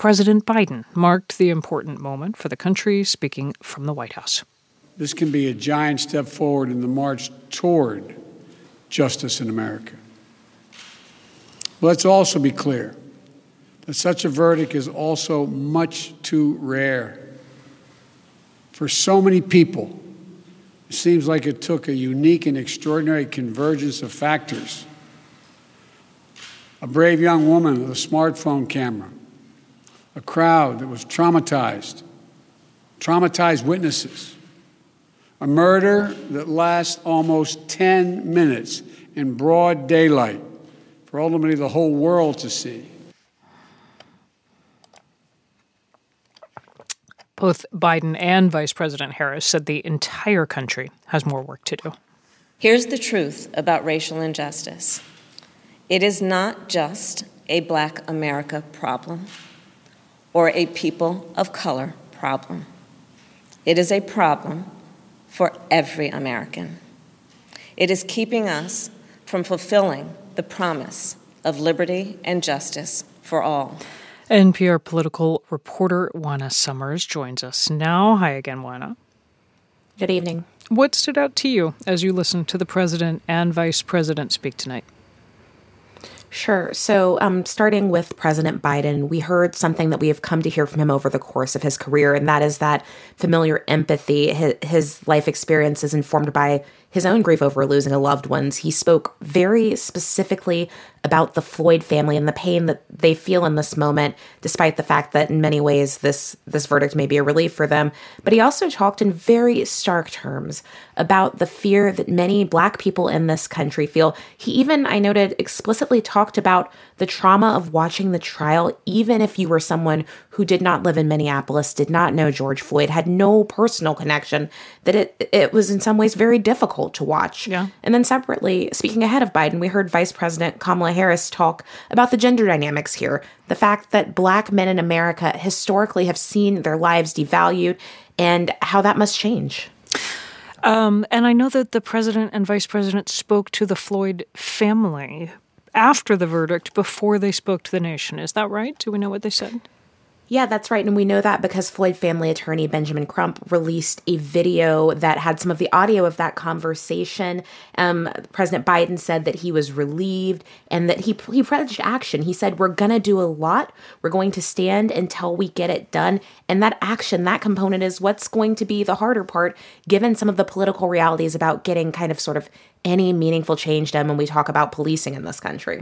President Biden marked the important moment for the country, speaking from the White House. This can be a giant step forward in the march toward justice in America. Let's also be clear that such a verdict is also much too rare. For so many people, it seems like it took a unique and extraordinary convergence of factors. A brave young woman with a smartphone camera, a crowd that was traumatized witnesses, a murder that lasts almost 10 minutes in broad daylight for ultimately the whole world to see. Both Biden and Vice President Harris said the entire country has more work to do. Here's the truth about racial injustice. It is not just a Black America problem or a people of color problem. It is a problem for every American. It is keeping us from fulfilling the promise of liberty and justice for all. NPR political reporter Juana Summers joins us now. Hi again, Juana. Good evening. What stood out to you as you listened to the president and vice president speak tonight? Sure. So starting with President Biden, we heard something that we have come to hear from him over the course of his career, and that is that familiar empathy. His life experience is informed by his own grief over losing a loved one. He spoke very specifically about the Floyd family and the pain that they feel in this moment, despite the fact that in many ways this verdict may be a relief for them. But he also talked in very stark terms about the fear that many Black people in this country feel. He even, I noted, explicitly talked about the trauma of watching the trial, even if you were someone who did not live in Minneapolis, did not know George Floyd, had no personal connection, that it was in some ways very difficult to watch. Yeah. And then separately, speaking ahead of Biden, we heard Vice President Kamala Harris talk about the gender dynamics here, the fact that Black men in America historically have seen their lives devalued and how that must change. And I know that the president and vice president spoke to the Floyd family after the verdict, before they spoke to the nation. Is that right? Do we know what they said? Yeah, that's right. And we know that because Floyd family attorney Benjamin Crump released a video that had some of the audio of that conversation. President Biden said that he was relieved and that he pledged action. He said, we're going to do a lot. We're going to stand until we get it done. And that action, that component is what's going to be the harder part, given some of the political realities about getting kind of sort of any meaningful change done when we talk about policing in this country.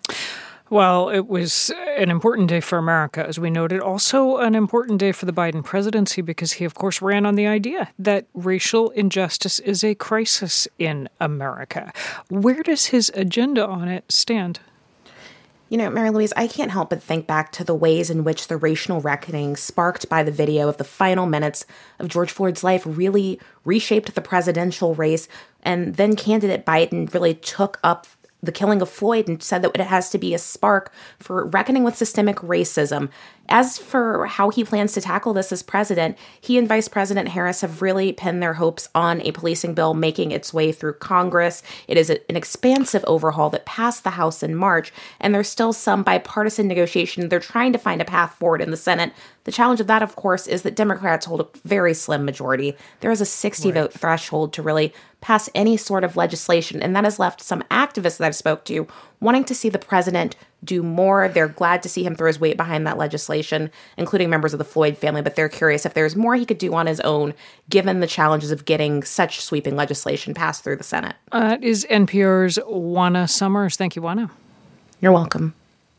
Well, it was an important day for America, as we noted. Also an important day for the Biden presidency because he, of course, ran on the idea that racial injustice is a crisis in America. Where does his agenda on it stand? You know, Mary Louise, I can't help but think back to the ways in which the racial reckoning sparked by the video of the final minutes of George Floyd's life really reshaped the presidential race. And then candidate Biden really took up the killing of Floyd and said that it has to be a spark for reckoning with systemic racism. As for how he plans to tackle this as president, he and Vice President Harris have really pinned their hopes on a policing bill making its way through Congress. It is an expansive overhaul that passed the House in March, and there's still some bipartisan negotiation. They're trying to find a path forward in the Senate. The challenge of that, of course, is that Democrats hold a very slim majority. There is a 60-vote threshold to really pass any sort of legislation, and that has left some activists that I've spoke to wanting to see the president do more. They're glad to see him throw his weight behind that legislation, including members of the Floyd family, but they're curious if there's more he could do on his own, given the challenges of getting such sweeping legislation passed through the Senate. Is NPR's Juana Summers. Thank you, Juana. You're welcome.